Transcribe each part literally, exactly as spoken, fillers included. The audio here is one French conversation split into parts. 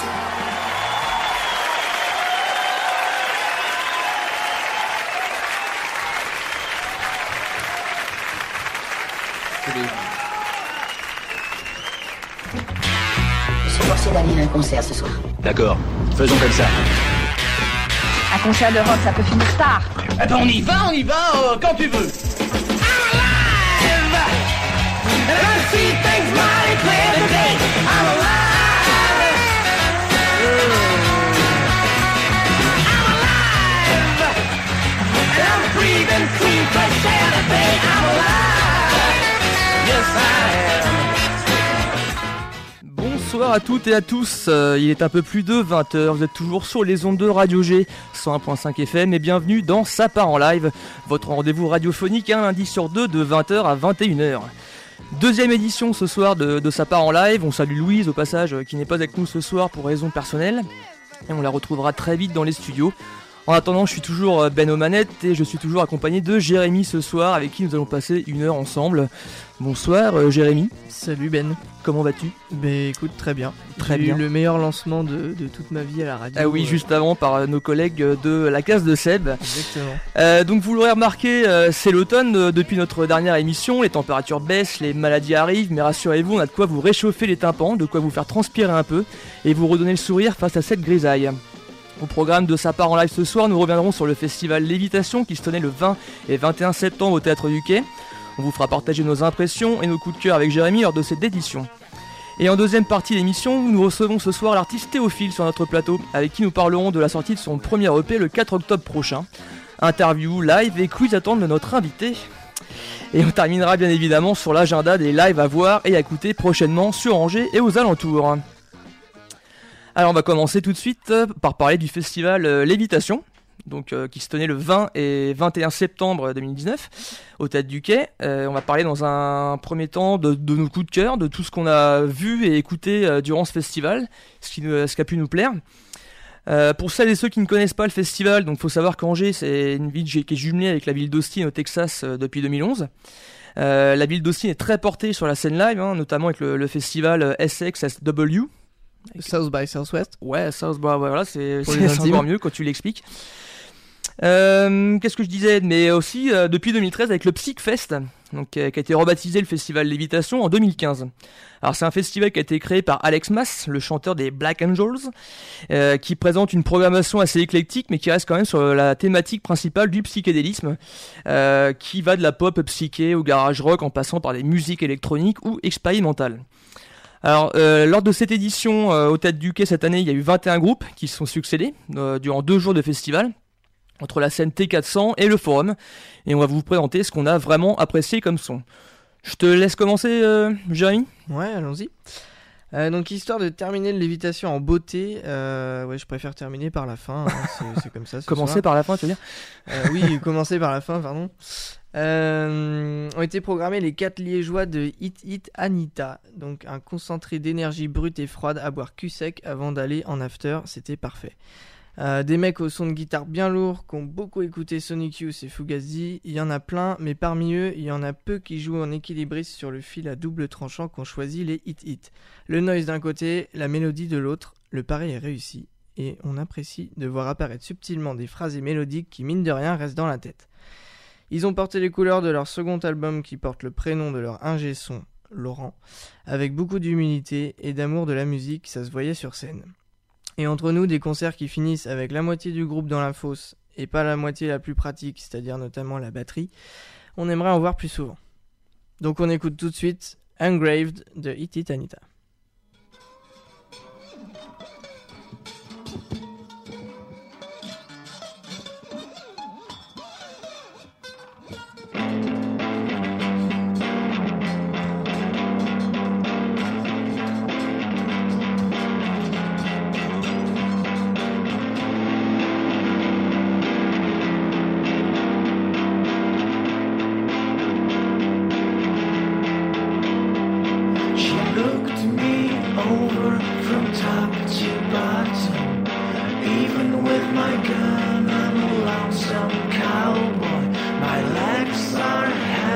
Je suis forcé d'annuler un concert ce soir. D'accord, faisons comme ça. Un concert de rock, ça peut finir tard. Eh ben on y va, on y va, euh, quand tu veux. I'm alive! And I see things mighty clear today. I'm alive! I'm alive! And I'm breathing clean fresh air today. I'm alive! Yes, I am. Bonsoir à toutes et à tous, euh, il est un peu plus de vingt heures, vous êtes toujours sur les ondes de Radio G, cent un virgule cinq F M et bienvenue dans Ça part en live, votre rendez-vous radiophonique un lundi sur deux de vingt heures à vingt et une heures. Deuxième édition ce soir de, de Ça part en live, on salue Louise au passage qui n'est pas avec nous ce soir pour raisons personnelles et on la retrouvera très vite dans les studios. En attendant, je suis toujours Ben aux manettes et je suis toujours accompagné de Jérémy ce soir avec qui nous allons passer une heure ensemble. Bonsoir euh, Jérémy. Salut Ben. Comment vas-tu ? Ben écoute, très bien. Très J'ai bien. eu le meilleur lancement de, de toute ma vie à la radio. Ah oui, euh... juste avant par euh, nos collègues de la case de Seb. Exactement. Euh, donc vous l'aurez remarqué, euh, c'est l'automne euh, depuis notre dernière émission, les températures baissent, les maladies arrivent, mais rassurez-vous, on a de quoi vous réchauffer les tympans, de quoi vous faire transpirer un peu et vous redonner le sourire face à cette grisaille. Au programme de Ça part en live ce soir, nous reviendrons sur le festival Lévitation qui se tenait le vingt et vingt et un septembre au Théâtre du Quai. On vous fera partager nos impressions et nos coups de cœur avec Jérémy lors de cette édition. Et en deuxième partie de l'émission, nous recevons ce soir l'artiste Théophile sur notre plateau, avec qui nous parlerons de la sortie de son premier E P le quatre octobre prochain. Interview, live et quiz attendent de notre invité. Et on terminera bien évidemment sur l'agenda des lives à voir et à écouter prochainement sur Angers et aux alentours. Alors on va commencer tout de suite par parler du festival euh, Lévitation, donc, euh, qui se tenait le vingt et vingt et un septembre deux mille dix-neuf au Théâtre du Quai. Euh, on va parler dans un premier temps de, de nos coups de cœur, de tout ce qu'on a vu et écouté euh, durant ce festival, ce qui, ce qui a pu nous plaire. Euh, pour celles et ceux qui ne connaissent pas le festival, donc faut savoir qu'Angers c'est une ville qui est jumelée avec la ville d'Austin au Texas euh, depuis deux mille onze. Euh, la ville d'Austin est très portée sur la scène live, hein, notamment avec le, le festival S X S W. South by Southwest. Ouais, South by, voilà, c'est, c'est, c'est encore mieux quand tu l'expliques. Euh, qu'est-ce que je disais ? Mais aussi euh, depuis deux mille treize avec le Psychfest, donc euh, qui a été rebaptisé le festival Lévitation en deux mille quinze. Alors c'est un festival qui a été créé par Alex Mass, le chanteur des Black Angels, euh, qui présente une programmation assez éclectique, mais qui reste quand même sur la thématique principale du psychédélisme, euh, qui va de la pop psyché au garage rock en passant par des musiques électroniques ou expérimentales. Alors, euh, lors de cette édition euh, au Théâtre du Quai cette année, il y a eu vingt et un groupes qui se sont succédés euh, durant deux jours de festival, entre la scène T quatre cents et le forum, et on va vous présenter ce qu'on a vraiment apprécié comme son. Je te laisse commencer, euh, Jérémy ? Ouais, allons-y. Euh, donc, histoire de terminer le Lévitation en beauté, euh, ouais, je préfère terminer par la fin, hein, c'est, c'est comme ça. Commencer soir. par la fin, tu veux dire ? euh, Oui, commencer par la fin, pardon. Euh, ont été programmés les quatre liégeois de Hit Hit Anita, donc un concentré d'énergie brute et froide à boire cul sec avant d'aller en after, c'était parfait. Euh, des mecs au son de guitare bien lourd qui ont beaucoup écouté Sonic Youth et Fugazi, il y en a plein, mais parmi eux, il y en a peu qui jouent en équilibriste sur le fil à double tranchant qu'ont choisi les Hit Hit. Le noise d'un côté, la mélodie de l'autre, le pari est réussi, et on apprécie de voir apparaître subtilement des phrases mélodiques qui, mine de rien, restent dans la tête. Ils ont porté les couleurs de leur second album qui porte le prénom de leur ingé son, Laurent, avec beaucoup d'humilité et d'amour de la musique, ça se voyait sur scène. Et entre nous, des concerts qui finissent avec la moitié du groupe dans la fosse et pas la moitié la plus pratique, c'est-à-dire notamment la batterie, on aimerait en voir plus souvent. Donc on écoute tout de suite Engraved de Hit Hit Anita.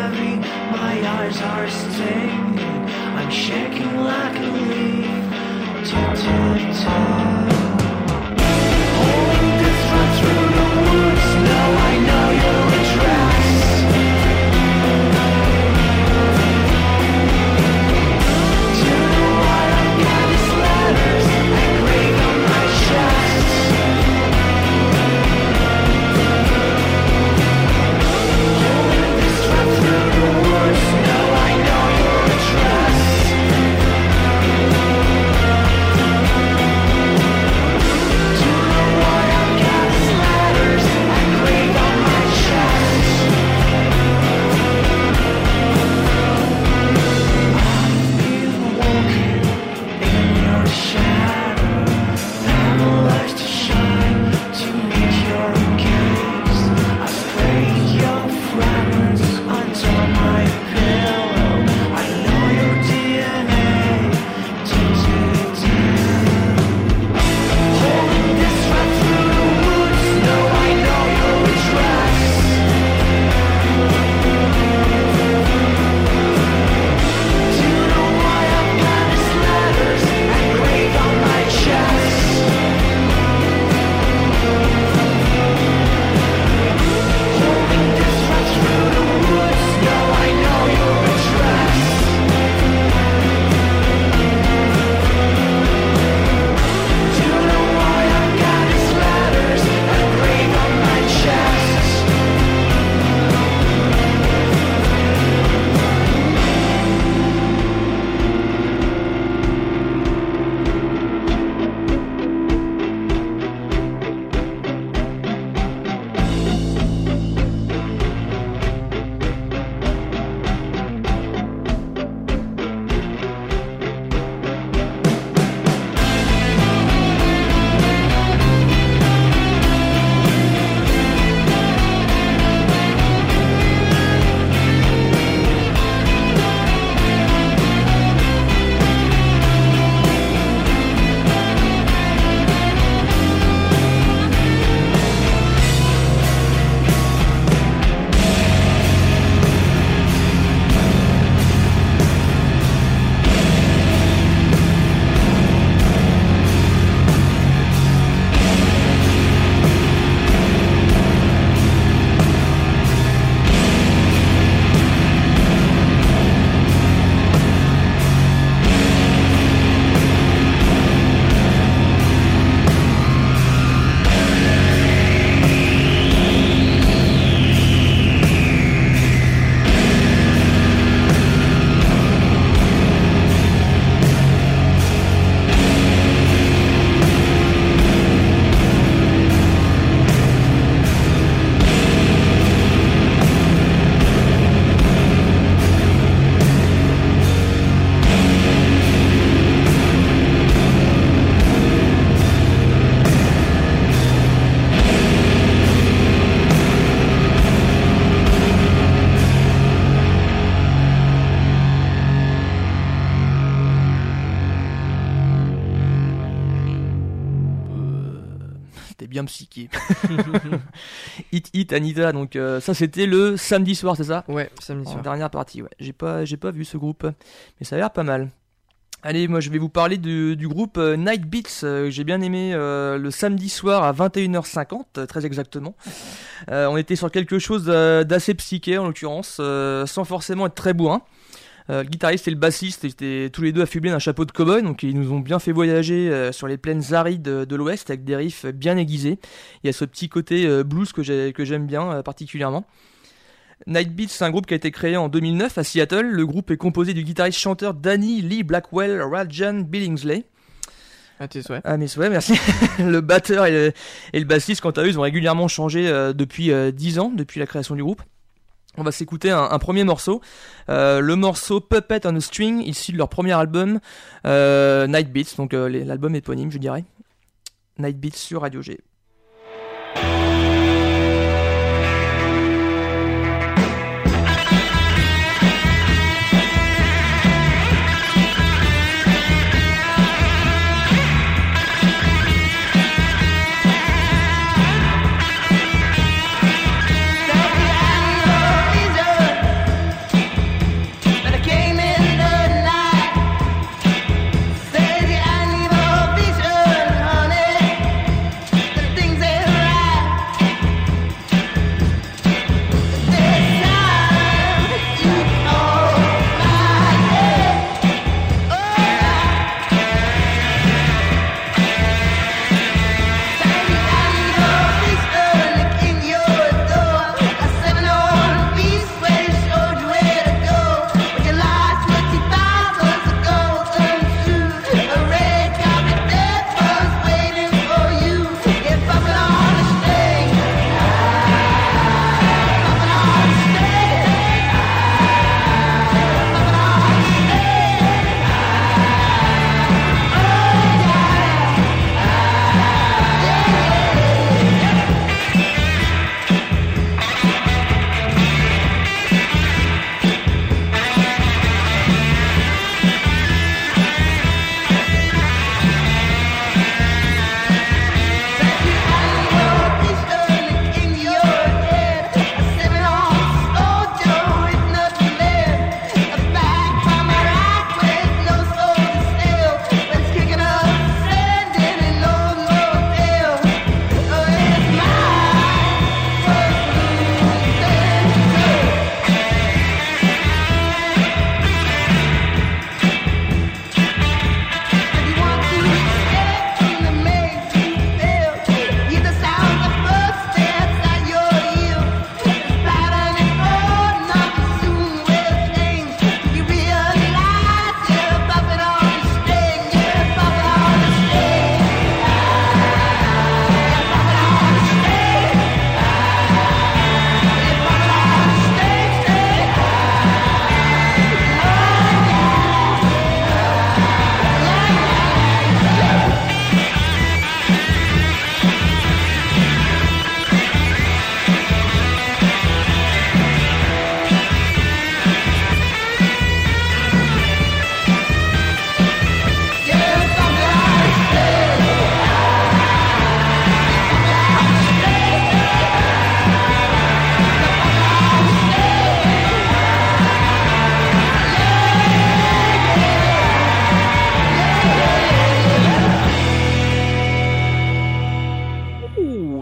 Are stinging, I'm shaking like a leaf. bien psyché. Hit Hit Anita, donc euh, ça c'était le samedi soir, c'est ça? Ouais, samedi en soir. Dernière partie, ouais. J'ai pas, j'ai pas vu ce groupe, mais ça a l'air pas mal. Allez, moi je vais vous parler du, du groupe euh, Night Beats, euh, que j'ai bien aimé euh, le samedi soir à vingt et une heures cinquante, euh, très exactement. Euh, on était sur quelque chose euh, d'assez psyché en l'occurrence, euh, sans forcément être très bourrin. Euh, le guitariste et le bassiste étaient tous les deux affublés d'un chapeau de cow-boy, donc ils nous ont bien fait voyager euh, sur les plaines arides de, de l'Ouest avec des riffs bien aiguisés. Il y a ce petit côté euh, blues que, j'ai, que j'aime bien euh, particulièrement. Night Beats, c'est un groupe qui a été créé en deux mille neuf à Seattle. Le groupe est composé du guitariste-chanteur Danny Lee Blackwell Rajan Billingsley. Ah, tes souhaits. Ah, mes souhaits, merci. Le batteur et le, et le bassiste, quant à eux, ils ont régulièrement changé euh, depuis euh, dix ans, depuis la création du groupe. On va s'écouter un, un premier morceau, euh, le morceau Puppet on a String, issu de leur premier album euh, Night Beats, donc euh, les, l'album éponyme, je dirais. Night Beats sur Radio G. Be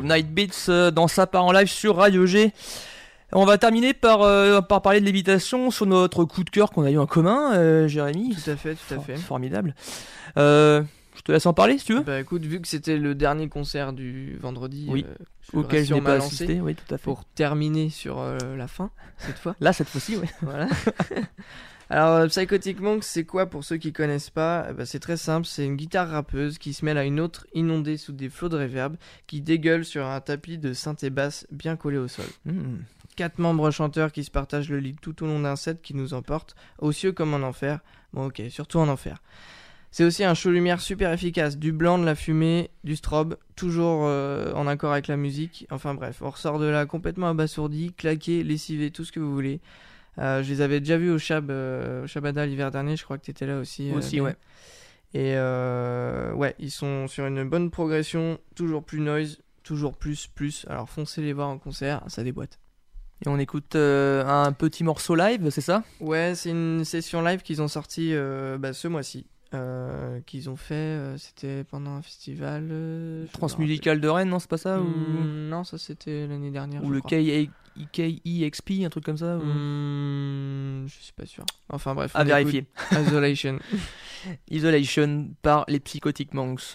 Night Beats euh, dans sa part en live sur Radio G. On va terminer par, euh, par parler de Lévitation sur notre coup de cœur qu'on a eu en commun, euh, Jérémy. Tout à fait, tout à For- fait. Formidable. Euh, je te laisse en parler si tu veux. Bah écoute, vu que c'était le dernier concert du vendredi, Oui. euh, je Auquel reste je sur n'ai ma pas lancée assisté, oui, tout à fait. pour terminer sur euh, la fin cette fois. Là, cette fois-ci, oui. Voilà. Alors, euh, Psychotic Monk, c'est quoi pour ceux qui connaissent pas? Eh ben, c'est très simple, c'est une guitare rappeuse qui se mêle à une autre inondée sous des flots de reverb qui dégueule sur un tapis de synthé basse bien collé au sol. Mmh. Quatre membres chanteurs qui se partagent le lead tout au long d'un set qui nous emporte, aux cieux comme en enfer. Bon ok, surtout en enfer. C'est aussi un show lumière super efficace, du blanc, de la fumée, du strobe, toujours euh, en accord avec la musique. Enfin bref, on ressort de là complètement abasourdi, claqué, lessivé, tout ce que vous voulez. Euh, je les avais déjà vus au Chab, euh, au Shabada l'hiver dernier, je crois que t'étais là aussi. euh, Aussi, Ben. ouais. Et euh, ouais, ils sont sur une bonne progression, toujours plus noise, toujours plus, plus. Alors foncez les voir en concert, ça déboîte. Et on écoute euh, un petit morceau live, c'est ça? Ouais, c'est une session live qu'ils ont sorti euh, bah, ce mois-ci. Euh, qu'ils ont fait, euh, c'était pendant un festival. Euh, je me Transmusical de Rennes, non, c'est pas ça? rappelle. Ou, Hmm, non, ça c'était l'année dernière. ou je le crois. K E X P, un truc comme ça? ou- Hmm, je suis pas sûr. Enfin bref. À on vérifier. écoute Isolation. Isolation par les Psychotic Monks.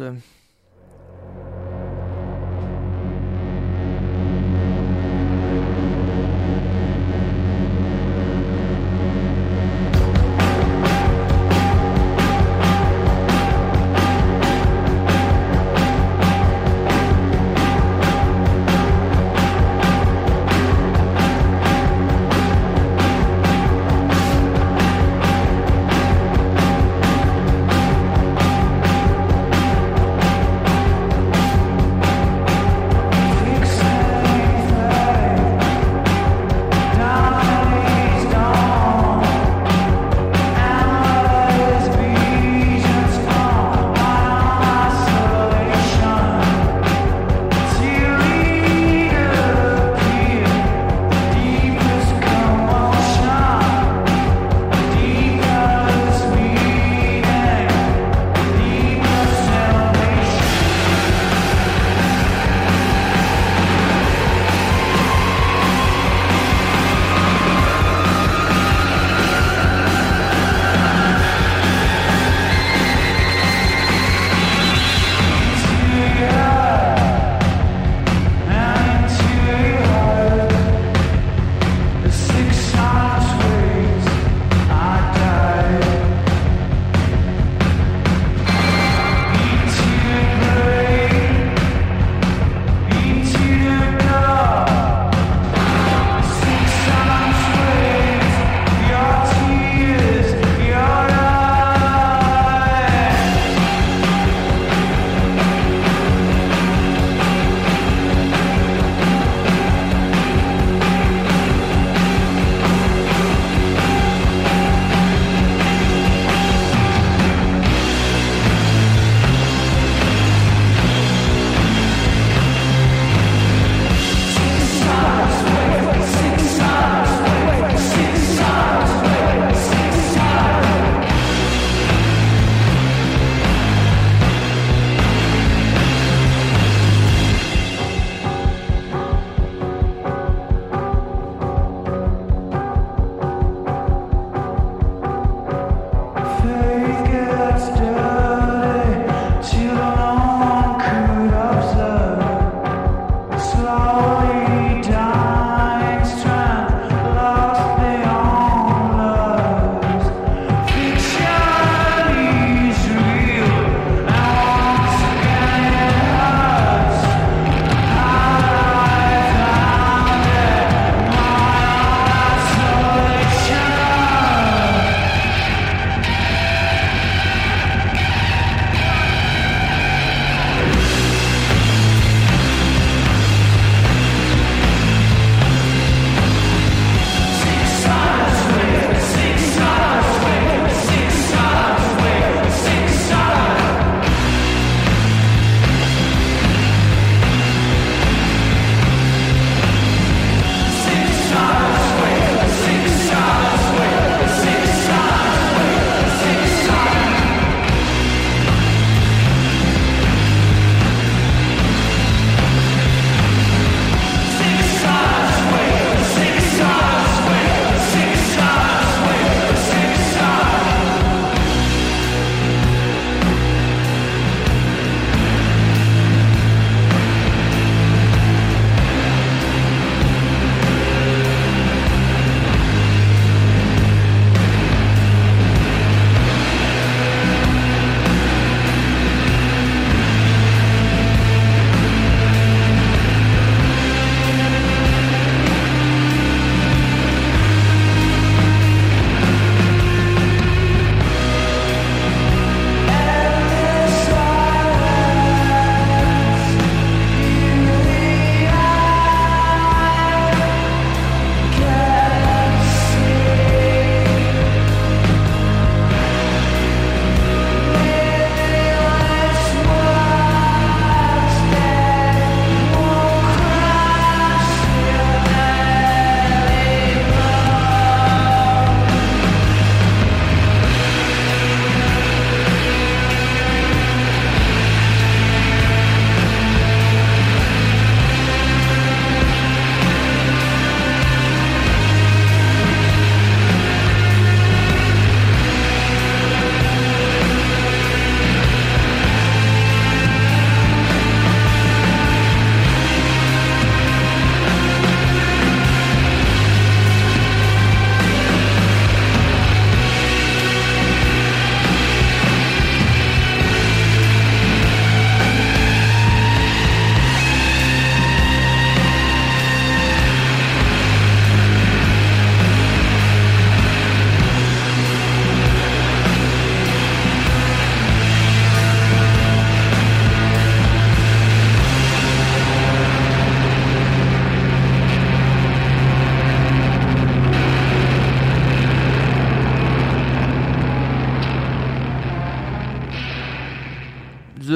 Isolation.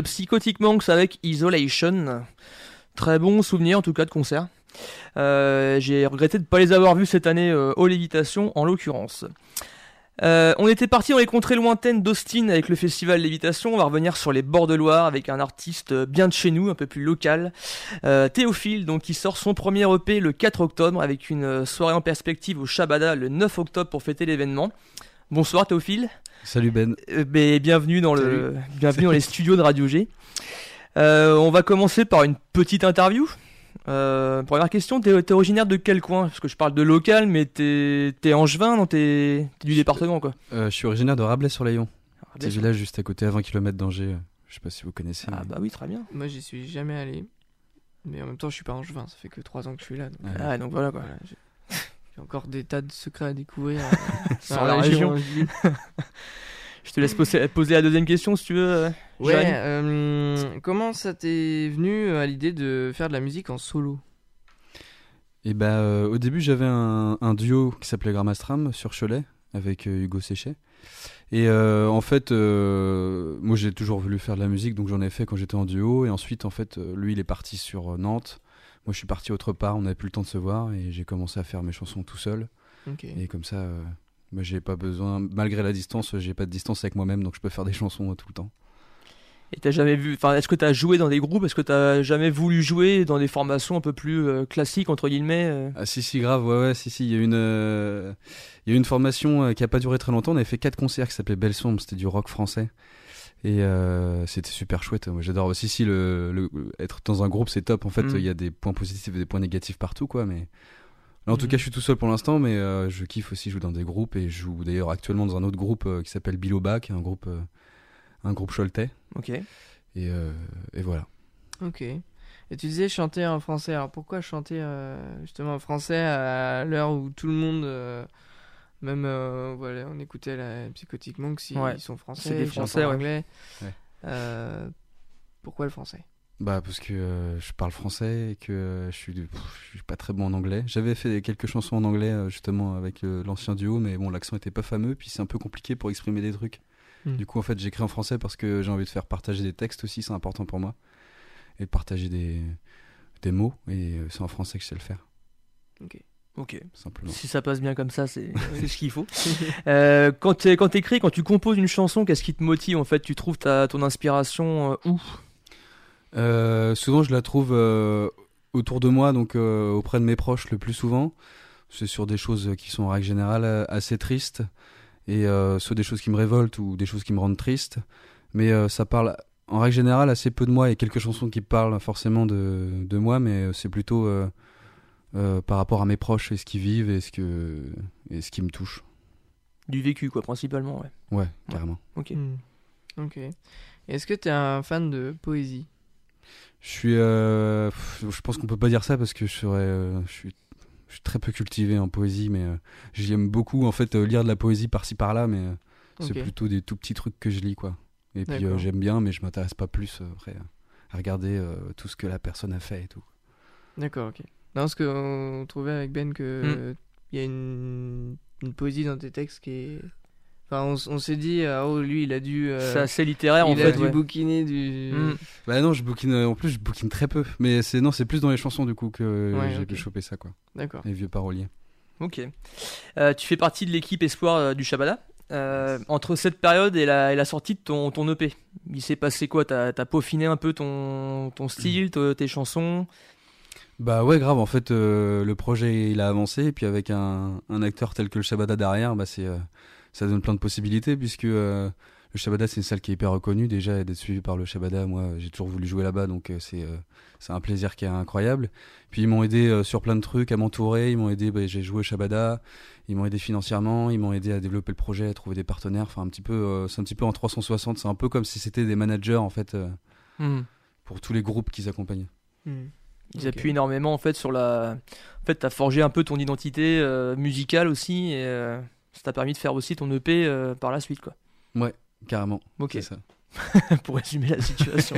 Psychotic Monks avec Isolation. Très bon souvenir en tout cas de concert. Euh, j'ai regretté de ne pas les avoir vus cette année euh, au Lévitation en l'occurrence. Euh, on était parti dans les contrées lointaines d'Austin avec le festival Lévitation. On va revenir sur les bords de Loire avec un artiste bien de chez nous, un peu plus local, euh, Théophile, donc qui sort son premier E P le quatre octobre avec une soirée en perspective au Shabada le neuf octobre pour fêter l'événement. Bonsoir Théophile. Salut Ben. Euh, ben, bienvenue dans le, bienvenue dans les studios de Radio G. Euh, on va commencer par une petite interview. Euh, première question, t'es, t'es originaire de quel coin? Parce que je parle de local, mais t'es, t'es angevin, non? T'es, t'es du département, quoi. Euh, je suis originaire de Rabelais-sur-Layon. Rabelais, Petit village juste à côté, à vingt kilomètres d'Angers. Je sais pas si vous connaissez. Ah mais... bah oui, très bien. Moi, j'y suis jamais allé. Mais en même temps, je suis pas angevin. Ça fait que trois ans que je suis là. Donc, Ouais. Ah ouais, donc voilà, quoi. voilà, j'ai... j'ai encore des tas de secrets à découvrir. Sur la région. Je te laisse poser, poser la deuxième question, si tu veux. euh, Ouais, Jérémy. euh, comment ça t'est venu à l'idée de faire de la musique en solo? Et bah, euh, au début, j'avais un, un duo qui s'appelait Grammastram sur Cholet avec euh, Hugo Séchet. Et euh, en fait, euh, moi j'ai toujours voulu faire de la musique, donc j'en ai fait quand j'étais en duo. Et ensuite, en fait, euh, lui il est parti sur euh, Nantes. Moi je suis parti autre part, on n'avait plus le temps de se voir. Et j'ai commencé à faire mes chansons tout seul. Okay. Et comme ça, euh, moi j'ai pas besoin, malgré la distance, j'ai pas de distance avec moi-même, donc je peux faire des chansons euh, tout le temps. Et t'as jamais vu, enfin, est-ce que t'as joué dans des groupes? Est-ce que t'as jamais voulu jouer dans des formations un peu plus euh, classiques, entre guillemets euh Ah si si grave, ouais ouais si si, il y a une euh, il y a une formation euh, qui a pas duré très longtemps. On avait fait quatre concerts qui s'appelaient Belle Sombre, c'était du rock français et euh, c'était super chouette. Moi j'adore aussi si le, le être dans un groupe c'est top. En fait il Mm. y a des points positifs et des points négatifs partout quoi. Mais là, en tout Mm. cas je suis tout seul pour l'instant, mais euh, je kiffe aussi jouer dans des groupes et je joue d'ailleurs actuellement dans un autre groupe euh, qui s'appelle Biloba, qui est un groupe euh, un groupe choletais. Ok. Et, euh, et voilà. Ok. Et tu disais chanter en français. Alors pourquoi chanter euh, justement en français à l'heure où tout le monde, euh, même euh, voilà, on écoutait la Psychotic Monks, ils, Ouais. ils sont français, C'est des ils chantent Français, en ouais. anglais. Ouais. Euh, pourquoi le français? Bah parce que euh, je parle français et que euh, je suis pff, je suis pas très bon en anglais. J'avais fait quelques chansons en anglais euh, justement avec euh, l'ancien duo, mais bon l'accent était pas fameux, puis c'est un peu compliqué pour exprimer des trucs. Mm. Du coup en fait j'écris en français parce que j'ai envie de faire partager des textes aussi, c'est important pour moi, et de partager des des mots, et euh, c'est en français que je sais le faire Ok. Ok. simplement. Si ça passe bien comme ça, c'est, c'est ce qu'il faut. Euh, quand tu quand t'écris, quand tu composes une chanson, qu'est-ce qui te motive en fait? Tu trouves ta, ton inspiration euh, où? Euh, souvent je la trouve euh, autour de moi, donc euh, auprès de mes proches le plus souvent. C'est sur des choses qui sont en règle générale euh, assez tristes, et euh, soit des choses qui me révoltent ou des choses qui me rendent triste. Mais euh, ça parle en règle générale assez peu de moi. Il y a quelques chansons qui parlent forcément de, de moi, mais c'est plutôt euh, euh, par rapport à mes proches et ce qu'ils vivent et ce, que, et ce qui me touche. Du vécu, quoi, principalement, ouais. Ouais, carrément. Ok. Mm. Ok. Et est-ce que t'es un fan de poésie? Je suis, euh, pff, je pense qu'on peut pas dire ça parce que je serais, euh, je suis, je suis très peu cultivé en poésie, mais euh, j'aime beaucoup en fait euh, lire de la poésie par-ci par-là, mais euh, c'est Ok. plutôt des tout petits trucs que je lis quoi. Et puis euh, D'accord. j'aime bien, mais je m'intéresse pas plus euh, après euh, à regarder euh, tout ce que la personne a fait et tout. D'accord, ok. Non, parce qu'on trouvait avec Ben que Mm. il y a une, une poésie dans tes textes qui est. Enfin, on, s- on s'est dit, ah, oh, lui, il a dû. euh, C'est assez littéraire en il a fait. dû Ouais. bouquiner du. Mm. Bah non, je bouquine, euh, en plus je bouquine très peu, mais c'est non, c'est plus dans les chansons du coup que Ouais, j'ai ok. pu choper ça quoi. D'accord. Les vieux paroliers. Ok. Euh, tu fais partie de l'équipe Espoir euh, du Shabada. Euh, entre cette période et la, et la sortie de ton, ton E P, il s'est passé quoi? T'as, t'as peaufiné un peu ton, ton style, te- tes chansons? Bah ouais, grave. En fait, euh, le projet il a avancé, et puis avec un, un acteur tel que le Shabada derrière, bah c'est, euh, ça donne plein de possibilités, puisque euh, le Shabada c'est une salle qui est hyper reconnue déjà, et d'être suivi par le Shabada, moi j'ai toujours voulu jouer là-bas, donc euh, c'est, euh, c'est un plaisir qui est incroyable. Puis ils m'ont aidé euh, sur plein de trucs, à m'entourer, ils m'ont aidé, bah, j'ai joué au Shabada, ils m'ont aidé financièrement, ils m'ont aidé à développer le projet, à trouver des partenaires, enfin un petit peu, euh, c'est un petit peu en trois cent soixante, c'est un peu comme si c'était des managers en fait euh, Hmm. pour tous les groupes qu'ils accompagnent. Mm. Ils Ok. appuient énormément en fait sur la. En fait, t'as forgé un peu ton identité euh, musicale aussi, et euh, ça t'a permis de faire aussi ton E P euh, par la suite, quoi. Ouais, carrément. Ok. C'est ça. Pour résumer la situation.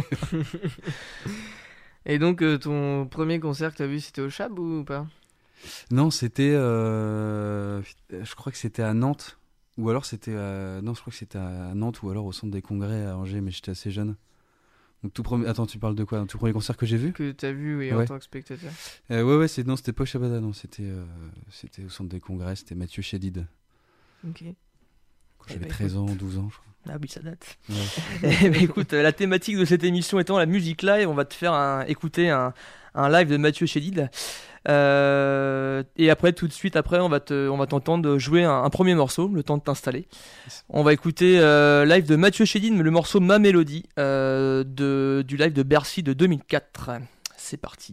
Et donc, euh, ton premier concert que t'as vu, c'était au Chab ou pas? Non, c'était. euh, Je crois que c'était à Nantes. Ou alors c'était à. Non, je crois que c'était à Nantes ou alors au centre des congrès à Angers, mais j'étais assez jeune. Donc, tout premier... Attends, tu parles de quoi? Un tout premier concert que j'ai vu? Que t'as vu, oui, Ouais. en tant que spectateur. euh, Ouais, ouais, c'est... non, c'était pas au Shabada, non, c'était, euh... c'était au centre des congrès, c'était Mathieu Chédid. Ok. Quand j'avais bah, treize ans, douze ans, je crois. Ah oui, ça date. Ouais. Eh ben, écoute, euh, la thématique de cette émission étant la musique live, on va te faire un- écouter un, un live de Mathieu Chédid. Euh, et après, tout de suite après, on va te, on va t'entendre jouer un, un premier morceau, le temps de t'installer. On va écouter euh, live de Mathieu Chédid, le morceau Ma Mélodie euh, de, du live de Bercy de deux mille quatre. C'est parti.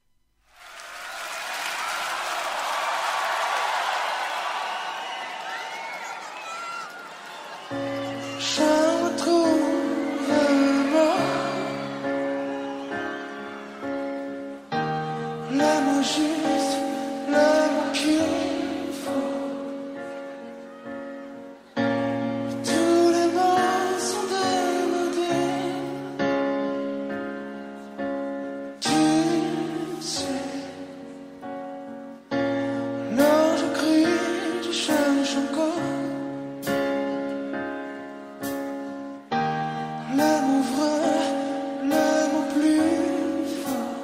Je me trouve moi, le mot juste, le mot qu'il faut. Tous les mots sont démodés. Tu sais, non, je crie, je cherche encore. Le mot vrai, le mot plus fort.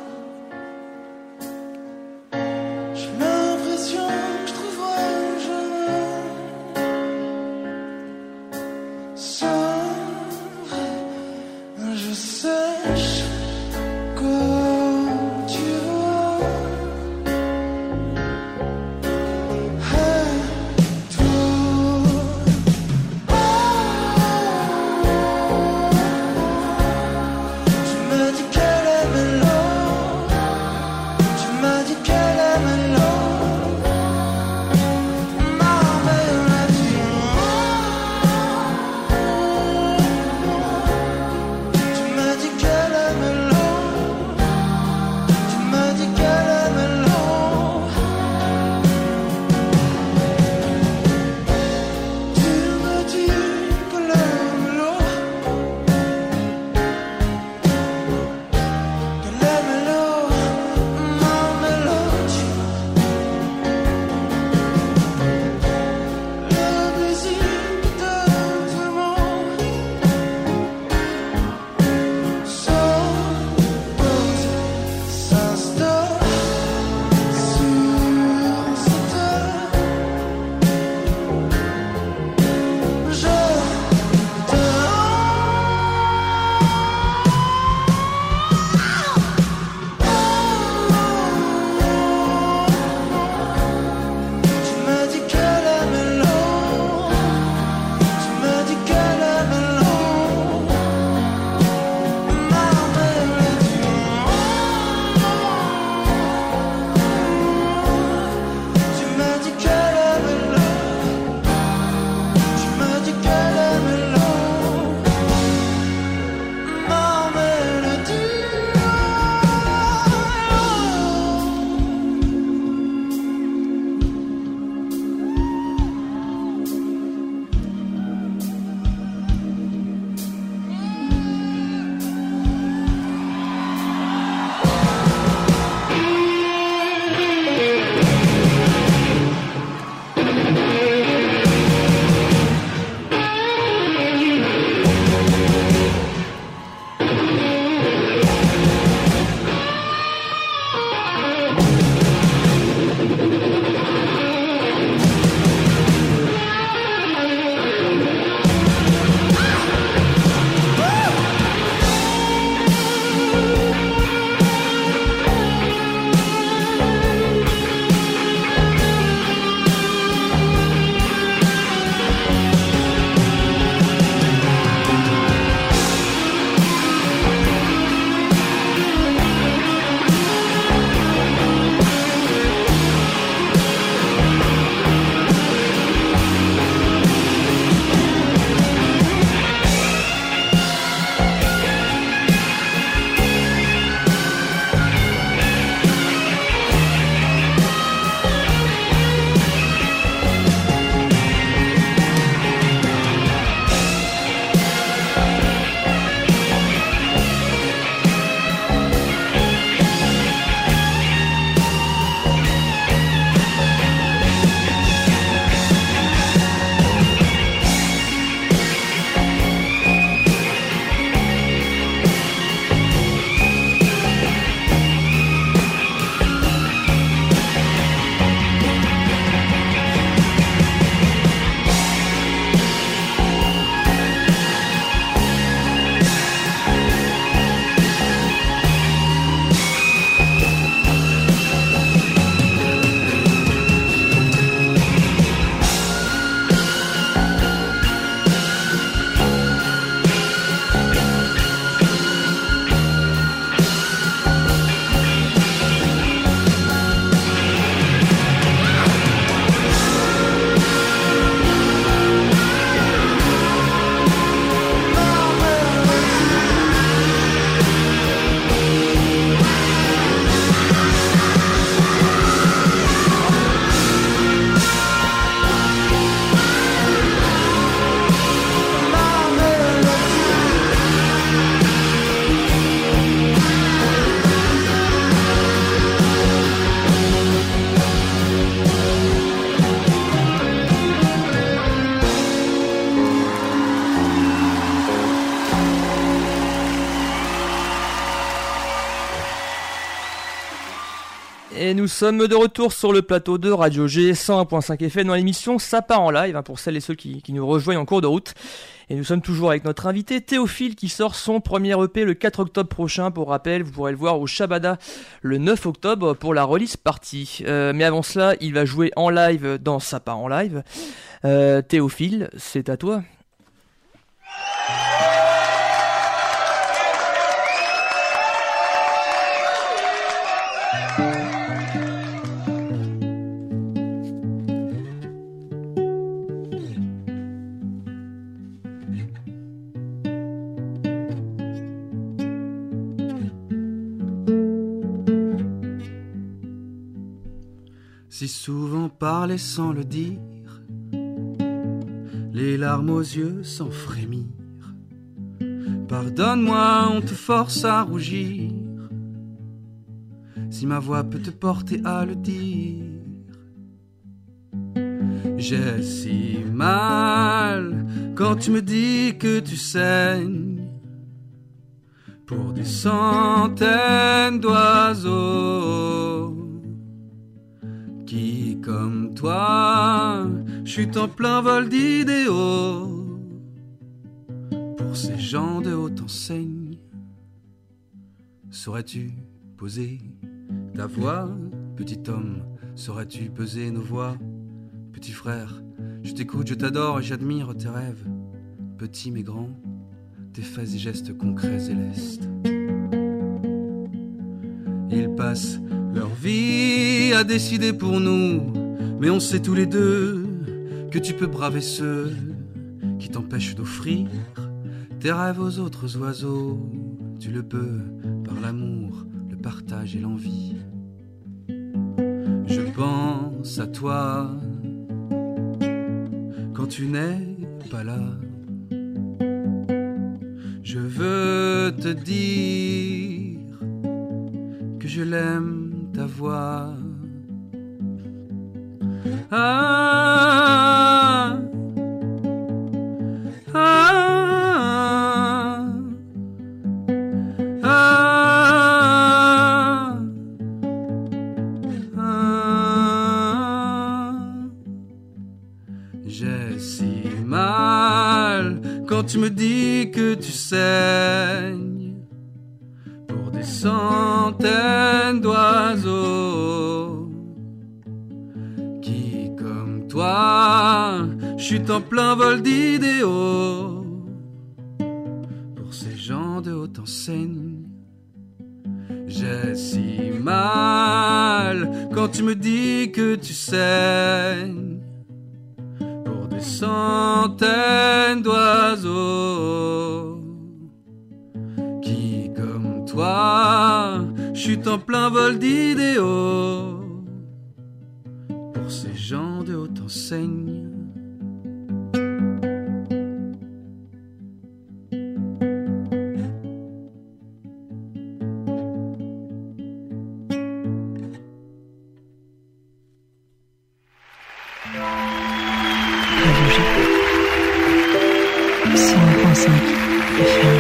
J'ai l'impression que je trouverai jamais sans vrai. Je sèche comme tu vois. Et toi, tu m'as dit qu'elle aimait l'eau. Tu m'as dit qu'elle aimait l'eau. Ma mélodie. Tu m'as dit qu'elle aimait Et nous sommes de retour sur le plateau de Radio G cent un point cinq F M dans l'émission Ça part en live, hein, pour celles et ceux qui, qui nous rejoignent en cours de route. Et nous sommes toujours avec notre invité Théophile qui sort son premier E P le quatre octobre prochain. Pour rappel, vous pourrez le voir au Shabada le neuf octobre pour la release party. Euh, mais avant cela, il va jouer en live dans Ça part en live. Euh, Théophile, c'est à toi. Si souvent parler sans le dire, les larmes aux yeux sans frémir. Pardonne-moi, on te force à rougir. Si ma voix peut te porter à le dire, j'ai si mal quand tu me dis que tu saignes pour des centaines d'oiseaux qui, comme toi, chutent en plein vol d'idéaux. Pour ces gens de haute enseigne, saurais-tu poser ta voix, petit homme? Saurais-tu peser nos voix, petit frère? Je t'écoute, je t'adore et j'admire tes rêves, petits mais grands, tes faits et gestes concrets et lestes. Ils passent leur vie à décider pour nous, mais on sait tous les deux que tu peux braver ceux qui t'empêchent d'offrir tes rêves aux autres oiseaux. Tu le peux par l'amour, le partage et l'envie. Je pense à toi quand tu n'es pas là. Je veux te dire que je l'aime, ta voix. Ah, ah, ah, ah, ah. J'ai si mal quand tu me dis que tu saignes pour des centaines d'oiseaux qui, comme toi, chutent en plein vol d'idéaux. Pour ces gens de haute enseigne, j'ai si mal quand tu me dis que tu saignes pour des centaines d'oiseaux qui, comme toi, chutent en plein vol d'idéaux. Pour ces gens de haute enseigne, cent un point cinq F M.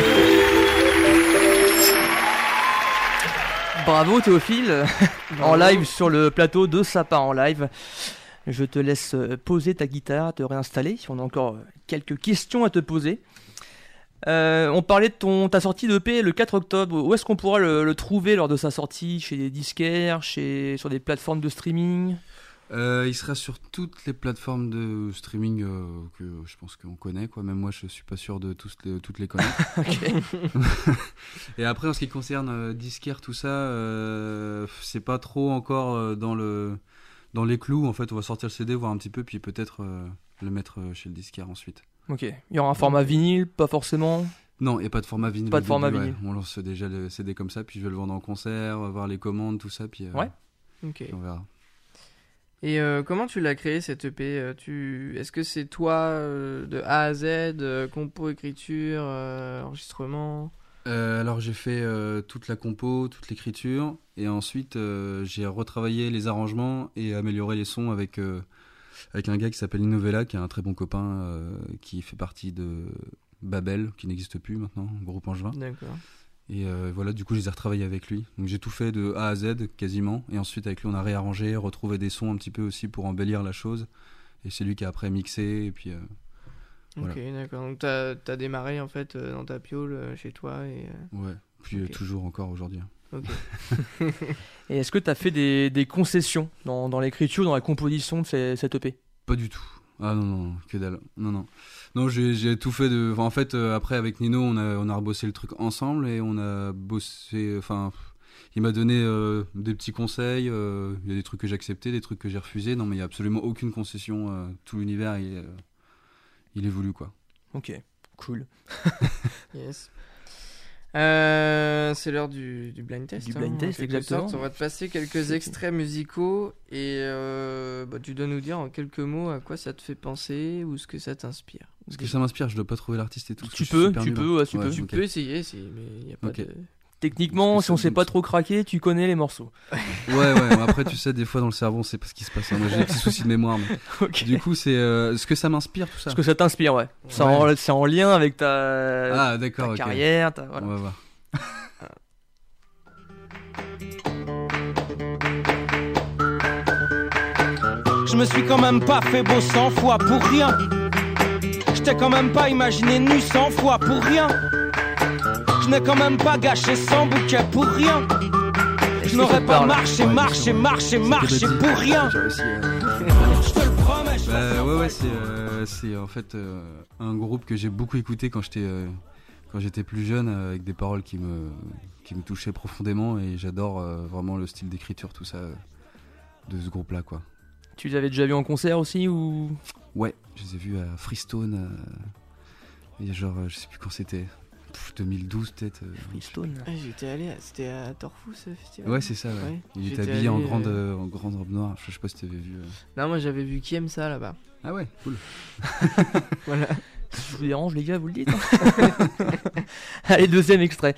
Bravo Théophile, en live sur le plateau de Ça part en live. Je te laisse poser ta guitare, te réinstaller. On a encore quelques questions à te poser. Euh, on parlait de ton, ta sortie d'E P le quatre octobre. Où est-ce qu'on pourra le, le trouver lors de sa sortie? Chez des disquaires, chez, sur des plateformes de streaming? Euh, il sera sur toutes les plateformes de streaming euh, que je pense qu'on connaît, quoi. Même moi, je suis pas sûr de tous les, toutes les connaître. Et après, en ce qui concerne euh, disquaire, tout ça, euh, c'est pas trop encore euh, dans le dans les clous. En fait, on va sortir le C D, voir un petit peu, puis peut-être euh, le mettre euh, chez le disquaire ensuite. Ok. Il y aura un format vinyle, pas forcément. Non, il n'y a pas de format vinyle. Pas de format vinyle. Ouais. On lance déjà le C D comme ça, puis je vais le vendre en concert, voir les commandes, tout ça, puis, euh, ouais. Ok. Puis on verra. Et euh, comment tu l'as créé cette E P? tu... Est-ce que c'est toi euh, de A à Z, euh, compo, écriture, euh, enregistrement? euh, Alors j'ai fait euh, toute la compo, toute l'écriture, et ensuite euh, j'ai retravaillé les arrangements et amélioré les sons avec, euh, avec un gars qui s'appelle Innovella, qui est un très bon copain, euh, qui fait partie de Babel, qui n'existe plus maintenant, groupe angevin. D'accord. Et euh, voilà, du coup, je les ai retravaillés avec lui. Donc j'ai tout fait de A à Z quasiment. Et ensuite, avec lui, on a réarrangé, retrouvé des sons un petit peu aussi pour embellir la chose. Et c'est lui qui a après mixé. Et puis, euh, voilà. Ok, d'accord. Donc t'as, t'as démarré en fait euh, dans ta piole euh, chez toi et. Euh... Ouais, puis okay. euh, toujours encore aujourd'hui. Ok. Et est-ce que t'as fait des, des concessions dans, dans l'écriture, dans la composition de ces, cette E P ? Pas du tout. Ah non, non, que dalle. Non, non. Non, j'ai, j'ai tout fait de. Enfin, en fait, euh, après, avec Nino, on a, on a rebossé le truc ensemble et on a bossé. Enfin, il m'a donné euh, des petits conseils. Euh, il y a des trucs que j'ai acceptés, des trucs que j'ai refusés. Non, mais il n'y a absolument aucune concession. Euh, tout l'univers, il est, euh, il est voulu, quoi. Ok, cool. Yes. Euh, c'est l'heure du, du blind test. Du blind hein, test, exactement. Sorte. On va te passer quelques extraits musicaux et euh, bah, tu dois nous dire en quelques mots à quoi ça te fait penser ou ce que ça t'inspire. Ce que ça m'inspire, je dois pas trouver l'artiste et tout. Tu peux, tu peux, ouais, tu peux. Tu okay. peux essayer, si, mais il y a pas okay. de. Techniquement, si on sait pas trop craquer, tu connais les morceaux. Ouais, ouais. Après, tu sais, des fois dans le cerveau, on sait pas ce qui se passe. Hein. Moi, j'ai des petits soucis de mémoire. Mais... Okay. Du coup, c'est euh, ce que ça m'inspire, tout ça. Ce que ça t'inspire, ouais. ouais. C'est, en, c'est en lien avec ta, ah, d'accord, ta okay. carrière. Ta, voilà. On va voir. Je me suis quand même pas fait beau cent fois pour rien. Je t'ai quand même pas imaginé nu cent fois pour rien. Je n'ai quand même pas gâché cent bouquets pour rien. Je n'aurais pas marché, ouais, marché, marché, marché pour rien. Aussi, euh... je te le promets. Je bah, ouais, ouais, c'est, euh, c'est en fait euh, un groupe que j'ai beaucoup écouté quand j'étais, euh, quand j'étais plus jeune, euh, avec des paroles qui me, qui me touchaient profondément et j'adore euh, vraiment le style d'écriture, tout ça, euh, de ce groupe-là, quoi. Tu les avais déjà vus en concert aussi ou? Ouais, je les ai vus à Freestone. Euh, il y a genre, je sais plus quand c'était. Pff, deux mille douze peut-être. Euh, Freestone. Ah, j'étais allé, c'était à Torfou ce festival. Ouais, c'est ça. Ouais. Ouais, il était habillé allé, en grande, euh... en grande robe noire. Je sais pas si t'avais vu. Euh... Non, moi j'avais vu Qui aime ça là-bas. Ah ouais, cool. Voilà. Si je vous dérange les gars, vous le dites. Hein. Allez, deuxième extrait.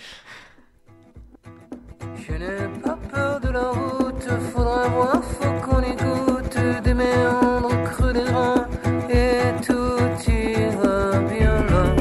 Je n'ai pas peur de la route, faudra voir, faut qu'on écoute des méandres creux des reins et tout ira bien là.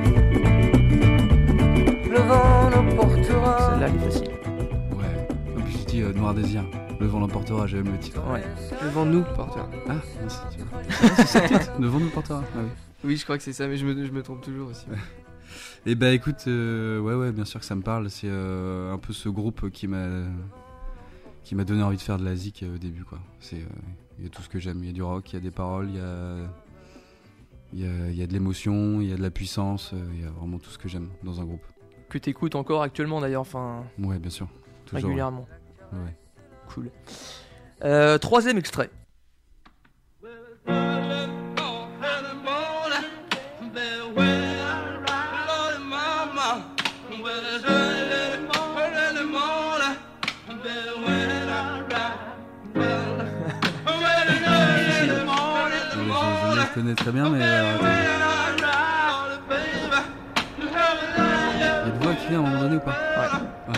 Le vent l'emportera. Celle-là, elle est facile. Ouais. En plus, je dis euh, Noir Désir. Le vent l'emportera, j'aime le titre. Ouais. Le vent nous portera. Ah, merci, tu vois. Ah, c'est ça le titre. Le vent nous portera. Ah, oui. Oui, je crois que c'est ça, mais je me, je me trompe toujours aussi. Ouais. Et bah écoute, euh, ouais, ouais, bien sûr que ça me parle. C'est euh, un peu ce groupe qui m'a, qui m'a donné envie de faire de la zik euh, au début, quoi. C'est, il euh, y a tout ce que j'aime. Il y a du rock, il y a des paroles, il y a, il y a, y a de l'émotion, il y a de la puissance. Il euh, y a vraiment tout ce que j'aime dans un groupe. Que t'écoutes encore actuellement d'ailleurs, enfin. Ouais, bien sûr. Toujours, régulièrement. Ouais. ouais. Cool. Euh, troisième extrait. Je connais très bien, mais euh, il y a une voix qui vient à un moment donné ou pas? Ouais.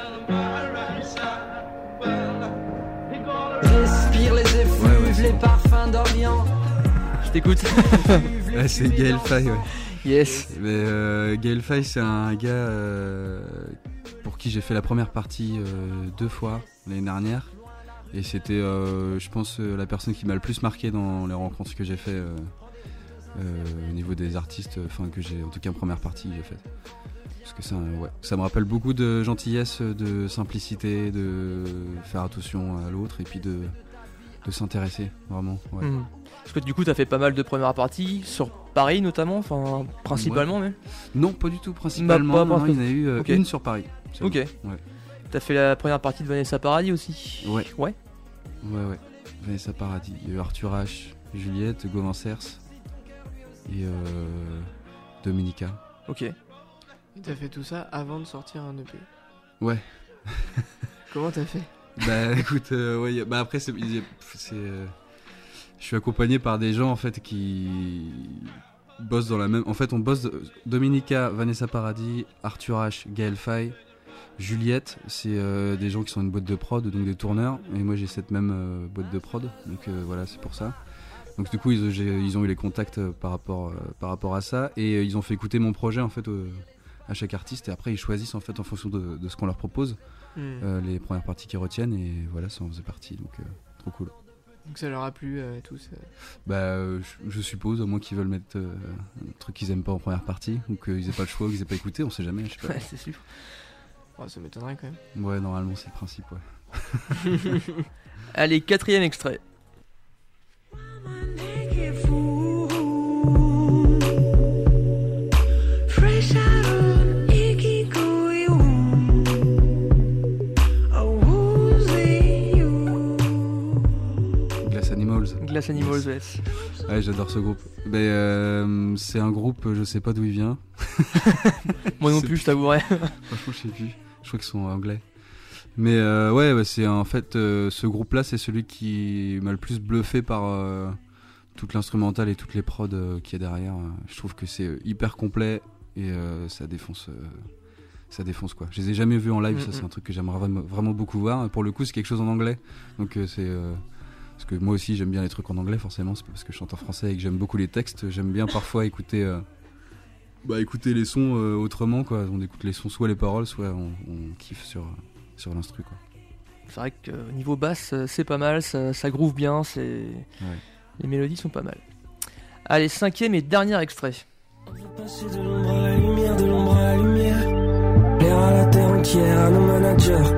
ouais. Respire les effluves, ouais, ouais, les parfums d'Orient. Je t'écoute. Ouais, c'est Gaël Faye, ouais. Yes. Mais euh, Gaël Faye, c'est un gars euh, pour qui j'ai fait la première partie euh, deux fois l'année dernière. Et c'était, euh, je pense, euh, la personne qui m'a le plus marqué dans les rencontres que j'ai fait euh, euh, au niveau des artistes, enfin que j'ai, en tout cas en première partie j'ai faite. Parce que ça, ouais, ça me rappelle beaucoup de gentillesse, de simplicité, de faire attention à l'autre et puis de, de s'intéresser vraiment. Ouais. Mmh. Parce que du coup, t'as fait pas mal de premières parties sur Paris notamment, enfin principalement ouais. même. Non, pas du tout principalement. Bah, pas, non, non, il y en a eu euh, okay. une sur Paris. Ok. Ouais. T'as fait la première partie de Vanessa Paradis aussi. Ouais. Ouais. Ouais, ouais. Vanessa Paradis. Il y a eu Arthur H, Juliette, Gauvin Cers et euh, Dominica. Ok. Et t'as fait tout ça avant de sortir un E P? Ouais. Comment t'as fait? Bah écoute, euh, ouais, y a, bah après c'est, c'est euh, je suis accompagné par des gens en fait qui bossent dans la même. En fait, on bosse Dominica, Vanessa Paradis, Arthur H, Gaël Faye. Juliette, c'est euh, des gens qui sont une boîte de prod, donc des tourneurs, et moi j'ai cette même euh, boîte de prod, donc euh, voilà, c'est pour ça. Donc du coup ils, ils ont eu les contacts euh, par rapport euh, par rapport à ça, et euh, ils ont fait écouter mon projet en fait euh, à chaque artiste et après ils choisissent en fait en fonction de, de ce qu'on leur propose Mm. euh, les premières parties qu'ils retiennent et voilà ça en faisait partie donc euh, trop cool. Donc ça leur a plu euh, et tout ça. Bah euh, je, je suppose au moins qu'ils veulent mettre euh, un truc qu'ils aiment pas en première partie ou qu'ils aient pas le choix ou qu'ils aient pas écouté, on sait jamais, je sais pas. Ouais, c'est sûr. Oh, ça m'étonnerait quand même. Ouais, normalement c'est le principe, ouais. Allez, quatrième extrait. Glass Animals. Glass Animals, ouais. Ouais, j'adore ce groupe. Mais euh, c'est un groupe, je sais pas d'où il vient. Moi non C'est plus, je t'avouerai. Franchement, je sais plus. Je crois qu'ils sont anglais. Mais euh, ouais, ouais, c'est en fait euh, ce groupe-là, c'est celui qui m'a le plus bluffé par euh, toute l'instrumentale et toutes les prods euh, qu'il y a derrière. Je trouve que c'est hyper complet et euh, ça défonce, euh, ça défonce quoi. Je les ai jamais vus en live, Mm-hmm. ça c'est un truc que j'aimerais vraiment, vraiment beaucoup voir. Et pour le coup, c'est quelque chose en anglais, donc euh, c'est euh, parce que moi aussi j'aime bien les trucs en anglais forcément, c'est pas parce que je chante en français et que j'aime beaucoup les textes. J'aime bien parfois écouter. Euh, Bah écouter les sons euh, autrement quoi, on écoute les sons soit les paroles soit on, on kiffe sur, sur l'instru quoi. C'est vrai que euh, niveau basse, euh, c'est pas mal, ça, ça groove bien, c'est... Ouais. Les mélodies sont pas mal. Allez, cinquième et dernier extrait. Passer de l'ombre à la lumière, de l'ombre à la lumière. L'air à la terre entière, à nos managers.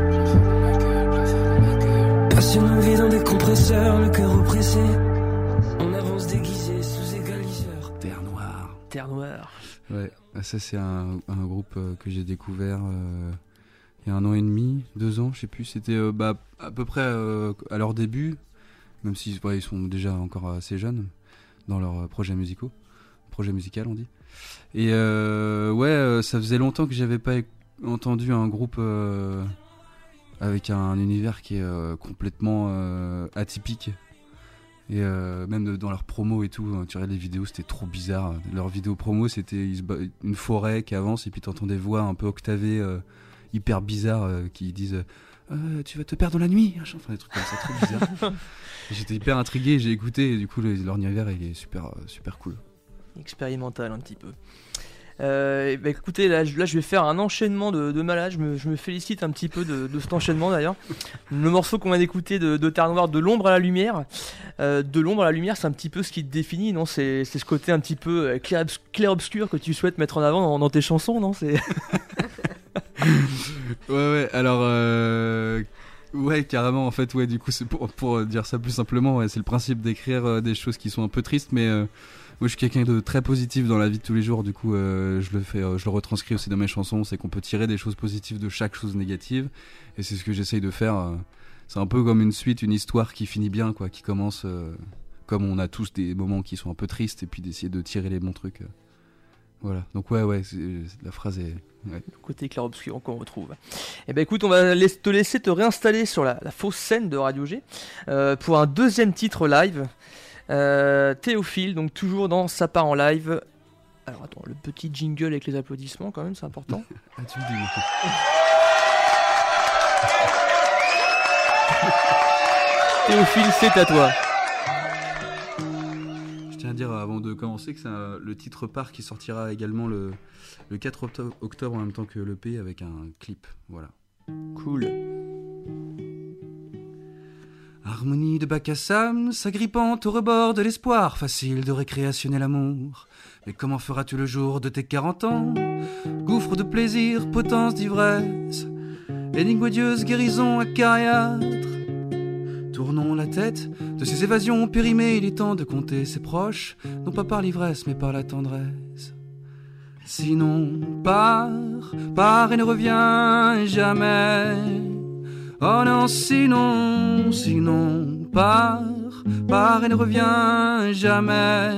Passer nos vies dans des compresseurs, le cœur oppressé. On avance déguisé sous égaliseur. Terre Noire. Terre Noire. Ouais, ça c'est un, un groupe euh, que j'ai découvert euh, il y a un an et demi, deux ans, je sais plus. C'était euh, bah, à peu près euh, à leur début, même si ouais, ils sont déjà encore assez jeunes dans leurs projets musicaux, projet musical on dit. Et euh, ouais, euh, ça faisait longtemps que j'avais pas entendu un groupe euh, avec un univers qui est euh, complètement euh, atypique. Et euh, même de, dans leurs promos et tout, tu regardes les vidéos, c'était trop bizarre. Leurs vidéos promos, c'était ils se ba- une forêt qui avance et puis t'entends des voix un peu octavées, euh, hyper bizarres, euh, qui disent euh, tu vas te perdre dans la nuit, enfin des trucs comme ça, trop bizarres. Et j'étais hyper intrigué, j'ai écouté et du coup le, leur univers il est super, euh, super cool. Expérimental un petit peu. Euh, bah écoutez, là, je- là je vais faire un enchaînement de, de malades, je me, je me félicite un petit peu de, de cet enchaînement d'ailleurs. Le morceau qu'on vient d'écouter de, de Terre Noire, de l'ombre à la lumière, euh, de l'ombre à la lumière, c'est un petit peu ce qui te définit, non? C'est, c'est ce côté un petit peu euh, clair, obs- clair-obscur que tu souhaites mettre en avant dans, dans tes chansons, non? C'est... Ouais ouais, alors euh, ouais carrément en fait ouais du coup c'est pour, pour dire ça plus simplement, ouais, c'est le principe d'écrire euh, des choses qui sont un peu tristes mais euh, moi je suis quelqu'un de très positif dans la vie de tous les jours, du coup euh, je le fais, euh, je le retranscris aussi dans mes chansons, c'est qu'on peut tirer des choses positives de chaque chose négative et c'est ce que j'essaye de faire. euh, c'est un peu comme une suite, une histoire qui finit bien quoi, qui commence euh, comme on a tous des moments qui sont un peu tristes et puis d'essayer de tirer les bons trucs. euh. Voilà, donc ouais ouais, c'est, la phrase est... Ouais. Le côté clair-obscur qu'on retrouve. Et ben écoute, on va laisser- te laisser te réinstaller sur la, la fausse scène de Radio G euh, pour un deuxième titre live. Euh, Théophile, donc toujours dans Sa part en live. Alors attends, le petit jingle avec les applaudissements quand même, c'est important. Ah tu me dis. Théophile, c'est à toi. Je tiens à dire avant de commencer que c'est un- le titre part qui sortira également le, le quatre octobre, octobre en même temps que l'E P avec un clip. Voilà. Cool. Harmonie de bac à sable, s'agrippant au rebord de l'espoir, facile de récréationner l'amour. Mais comment feras-tu le jour de tes quarante ans? Gouffre de plaisir, potence d'ivresse, énigme odieuse, guérison acariâtre. Tournons la tête de ces évasions périmées, il est temps de compter ses proches, non pas par l'ivresse mais par la tendresse. Sinon, pars, pars et ne reviens jamais. Oh non, sinon, sinon, pars, pars et ne reviens jamais.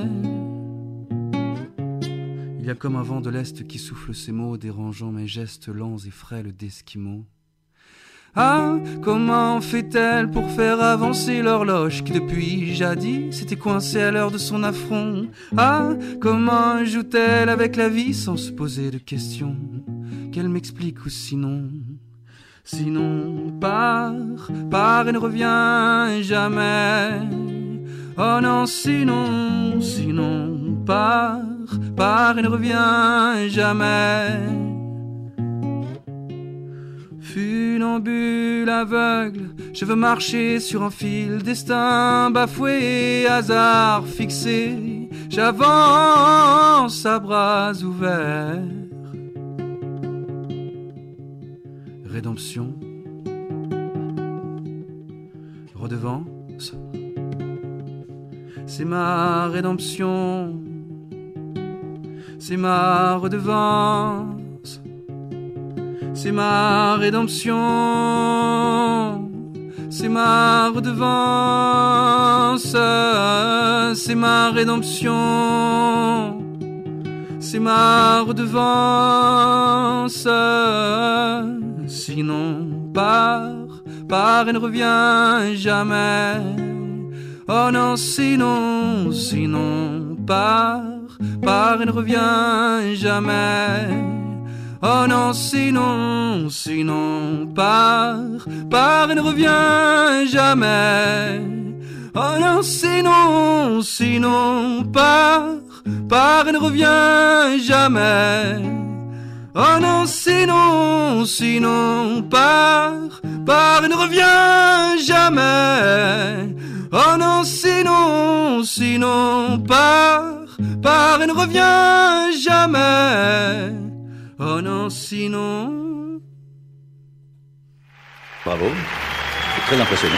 Il y a comme un vent de l'Est qui souffle ces mots, dérangeant mes gestes lents et frêles d'esquimaux. Ah, comment fait-elle pour faire avancer l'horloge qui depuis jadis s'était coincée à l'heure de son affront? Ah, comment joue-t-elle avec la vie sans se poser de questions? Qu'elle m'explique ou sinon... Sinon, pars, pars et ne reviens jamais. Oh non, sinon, sinon, pars, pars et ne reviens jamais. Funambule aveugle, je veux marcher sur un fil, destin bafoué, hasard fixé, j'avance à bras ouverts. Rédemption, redevance, c'est ma rédemption, c'est ma redevance, c'est ma rédemption, c'est ma redevance, c'est ma rédemption, c'est ma redevance. Sinon pars, pars et ne reviens jamais. Oh non, sinon, sinon pars, pars et ne reviens jamais. Oh non, sinon, sinon pars, pars et ne reviens jamais. Oh non, sinon, sinon pars, pars et ne reviens jamais. Oh non, sinon, sinon pars, pars et ne reviens jamais. Oh non, sinon, sinon pars, pars et ne reviens jamais. Oh non, sinon. Bravo, c'est très impressionnant.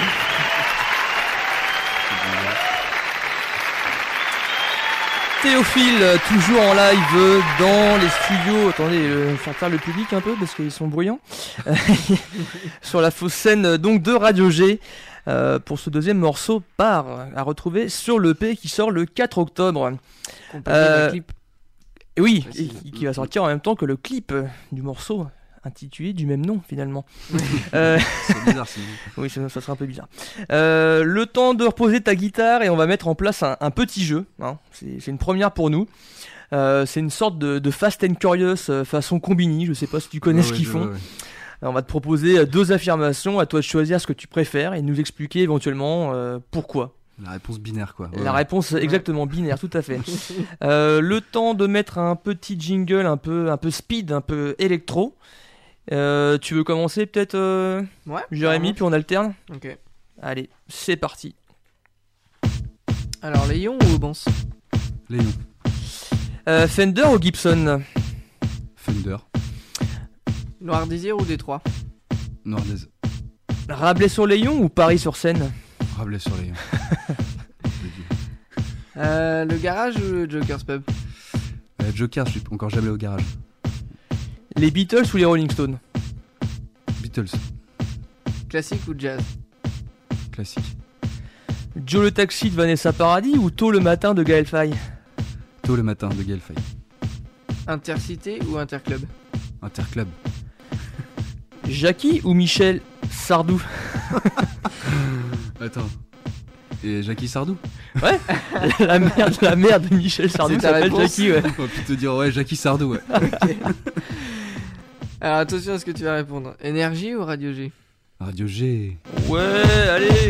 Théophile, toujours en live dans les studios. Attendez, euh, faire taire le public un peu parce qu'ils sont bruyants. Sur la fausse scène donc de Radio G. Euh, pour ce deuxième morceau Part, à retrouver sur l'E P qui sort le quatre octobre. Euh, clip. Oui, et qui va sortir en même temps que le clip du morceau intitulé du même nom finalement. euh... C'est bizarre sinon. Oui, ça, ça serait un peu bizarre. Euh, le temps de reposer ta guitare et on va mettre en place un, un petit jeu. Hein. C'est, c'est une première pour nous. Euh, c'est une sorte de, de Fast and Curious euh, façon Combini. Je sais pas si tu connais ouais, ce ouais, qu'ils je, font. ouais, ouais. On va te proposer deux affirmations, à toi de choisir ce que tu préfères et de nous expliquer éventuellement euh, pourquoi. La réponse binaire quoi. Ouais, La ouais. réponse exactement binaire, tout à fait. euh, le temps de mettre un petit jingle un peu, un peu speed, un peu électro. Euh, tu veux commencer peut-être euh, ouais, Jérémy, puis on alterne. Ok. Allez, c'est parti. Alors, Léon ou Aubance? Léon. Euh, Fender ou Gibson? Fender. Noir Désir ou Détroit? Noir Désir. Rabelais sur Léon ou Paris sur Seine? Rabelais sur Léon. euh, le garage ou le Joker's Pub? euh, Joker, je suis encore jamais au garage. Les Beatles ou les Rolling Stones? Beatles. Classique ou jazz? Classique. Joe le taxi de Vanessa Paradis ou Tôt le matin de Gaël Faye? Tôt le matin de Gaël Faye. Intercité ou Interclub? Interclub. Jackie ou Michel Sardou? Attends. Et Jackie Sardou? Ouais. La mère de la mère de Michel Sardou C'est ta s'appelle réponse? Jackie, ouais. On va plutôt dire ouais, Jackie Sardou, ouais. Ok. Alors attention à ce que tu vas répondre. Énergie ou Radio G? Radio G. Ouais, allez.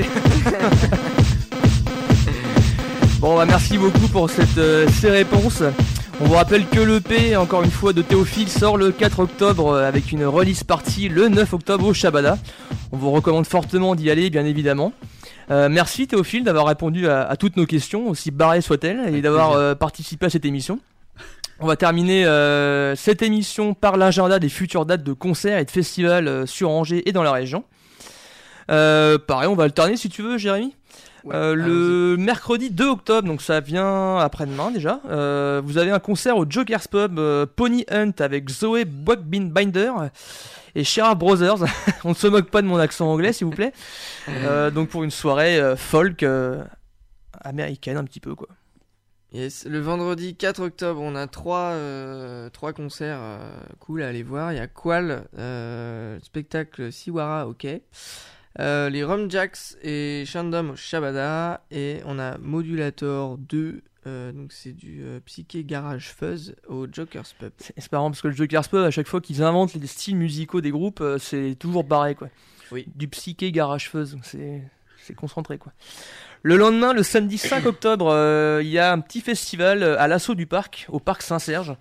Bon, bah merci beaucoup pour cette, euh, ces réponses. On vous rappelle que l'E P, encore une fois, de Théophile sort le quatre octobre euh, avec une release party le neuf octobre au Shabada. On vous recommande fortement d'y aller, bien évidemment. Euh, merci Théophile d'avoir répondu à, à toutes nos questions, aussi barrées soient-elles, et d'avoir euh, participé à cette émission. On va terminer euh, cette émission par l'agenda des futures dates de concerts et de festivals euh, sur Angers et dans la région. Euh, pareil, on va alterner si tu veux, Jérémy. Ouais, euh, le mercredi deux octobre, donc ça vient après-demain déjà, euh, vous avez un concert au Joker's Pub, euh, Pony Hunt avec Zoé Buckbinder et Sheriff Brothers. On ne se moque pas de mon accent anglais s'il vous plaît. Euh, donc pour une soirée euh, folk euh, américaine un petit peu quoi. Yes. Le vendredi quatre octobre, on a trois, euh, trois concerts euh, cool à aller voir. Il y a Qual, euh, spectacle Siwara, ok. Euh, les Rumjacks et Shandom au Shabada. Et on a Modulator deux, euh, donc c'est du euh, Psyché Garage Fuzz au Joker's Pub. C'est, c'est marrant parce que le Joker's Pub, à chaque fois qu'ils inventent les styles musicaux des groupes, euh, c'est toujours barré quoi. Oui. Du Psyché Garage Fuzz, donc c'est, c'est concentré quoi. Le lendemain, le samedi cinq octobre, il euh, y a un petit festival à l'assaut du parc, au parc Saint-Serge.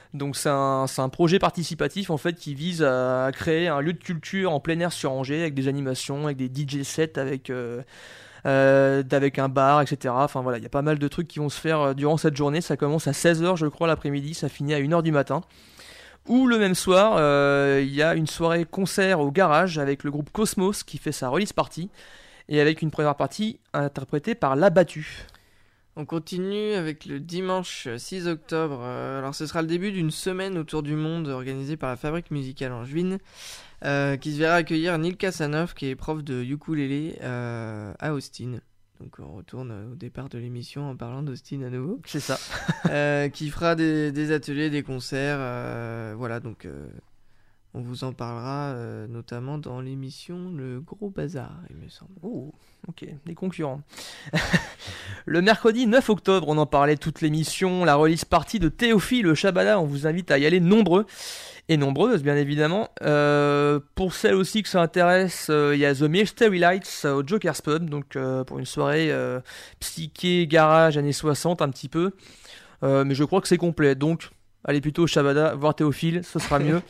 Donc c'est un, c'est un projet participatif en fait qui vise à créer un lieu de culture en plein air sur Angers avec des animations, avec des D J sets, avec, euh, euh, avec un bar, et cetera. Enfin voilà, il y a pas mal de trucs qui vont se faire durant cette journée. Ça commence à seize heures je crois l'après-midi, ça finit à une heure du matin. Ou le même soir, il euh, y a une soirée concert au garage avec le groupe Cosmos qui fait sa release party et avec une première partie interprétée par L'Abattu. On continue avec le dimanche six octobre. Euh, alors ce sera le début d'une semaine autour du monde organisée par la Fabrique musicale angevine euh, qui se verra accueillir Neil Kasanoff qui est prof de ukulélé euh, à Austin. Donc on retourne au départ de l'émission en parlant d'Austin à nouveau. C'est ça. euh, qui fera des, des ateliers, des concerts. Euh, voilà, donc euh, on vous en parlera euh, notamment dans l'émission Le Gros Bazar, il me semble. Oh, ok, des concurrents. Le mercredi neuf octobre, on en parlait toute l'émission, la release party de Théophile le Shabada. On vous invite à y aller nombreux. Et nombreuses, bien évidemment. Euh, pour celles aussi que ça intéresse, il euh, y a The Mystery Lights euh, au Joker's Pub, donc euh, pour une soirée euh, psyché, garage, années soixante, un petit peu. Euh, mais je crois que c'est complet, donc allez plutôt au Shabada, voir Théophile, ce sera mieux.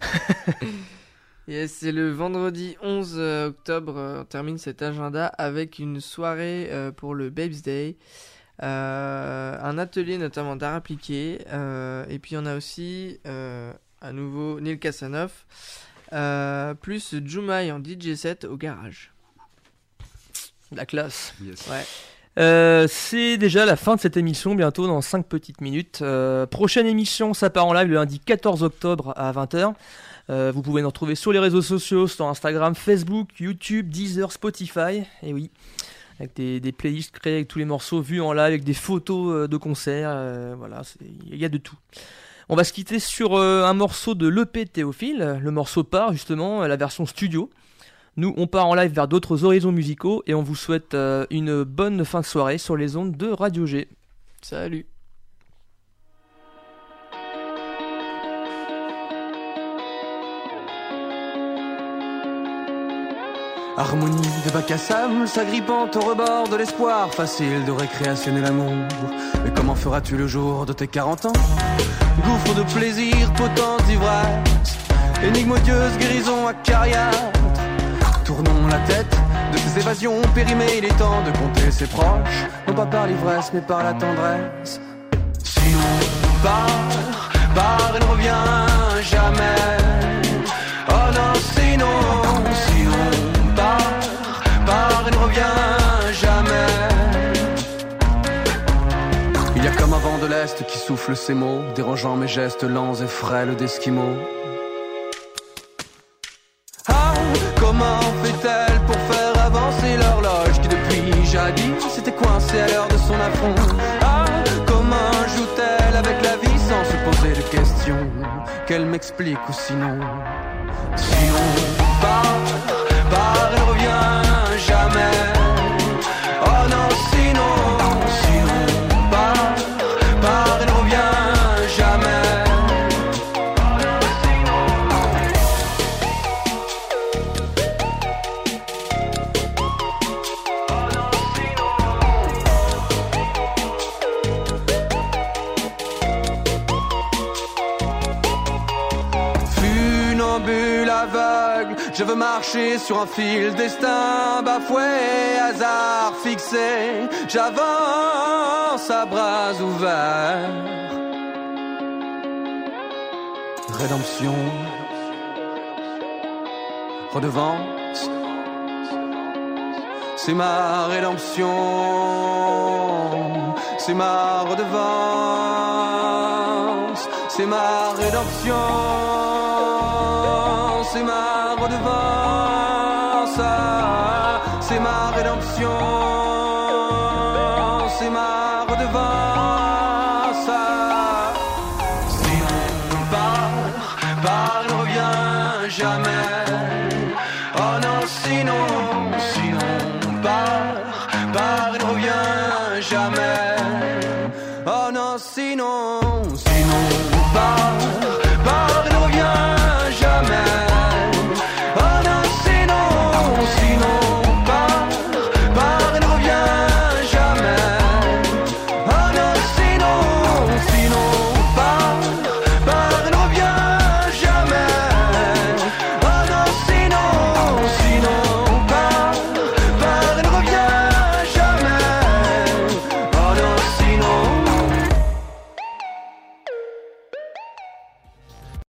Yes, c'est le vendredi onze octobre, euh, on termine cet agenda avec une soirée euh, pour le Babes Day. Euh, un atelier notamment d'art appliqué. Euh, et puis on a aussi... Euh, à nouveau Neil Kasanoff, euh, plus Jumai en D J set au garage. La classe. Yes. Ouais. Euh, c'est déjà la fin de cette émission, bientôt dans cinq petites minutes. Euh, prochaine émission, ça part en live le lundi quatorze octobre à vingt heures. Euh, vous pouvez nous retrouver sur les réseaux sociaux, sur Instagram, Facebook, YouTube, Deezer, Spotify. Et oui, avec des, des playlists créées avec tous les morceaux vus en live, avec des photos de concerts. Euh, voilà, il y a de tout. On va se quitter sur euh, un morceau de l'E P de Théophile, le morceau part justement, la version studio. Nous, on part en live vers d'autres horizons musicaux et on vous souhaite euh, une bonne fin de soirée sur les ondes de Radio G. Salut. Harmonie de bac à sable, s'agrippant au rebord de l'espoir, facile de récréationner l'amour. Mais comment feras-tu le jour de tes quarante ans? Gouffre de plaisir, potence d'ivresse, énigme odieuse, guérison acariâtre. Tournons la tête de ces évasions périmées, il est temps de compter ses proches, non pas par l'ivresse mais par la tendresse. Si on part, part et ne revient jamais. Oh non, sinon, si on part, part et ne revient jamais. Il y a comme un vent de l'Est qui souffle ces mots, dérangeant mes gestes lents et frêles d'esquimaux. Ah, comment fait-elle pour faire avancer l'horloge qui depuis jadis s'était coincée à l'heure de son affront? Ah, comment joue-t-elle avec la vie sans se poser de questions? Qu'elle m'explique ou sinon, si on part, part et ne revient jamais. Oh non, sinon, si on part, part et ne revient jamais. Funambule aveugle, je veux marcher sur un fil, destin bafoué, hasard fixé. J'avance à bras ouverts. Rédemption, redevance, c'est ma rédemption, c'est ma redevance, c'est ma rédemption, c'est ma redevance, c'est ma rédemption, c'est ma redevance. Si on part, part, ne revient jamais. Oh non, sinon.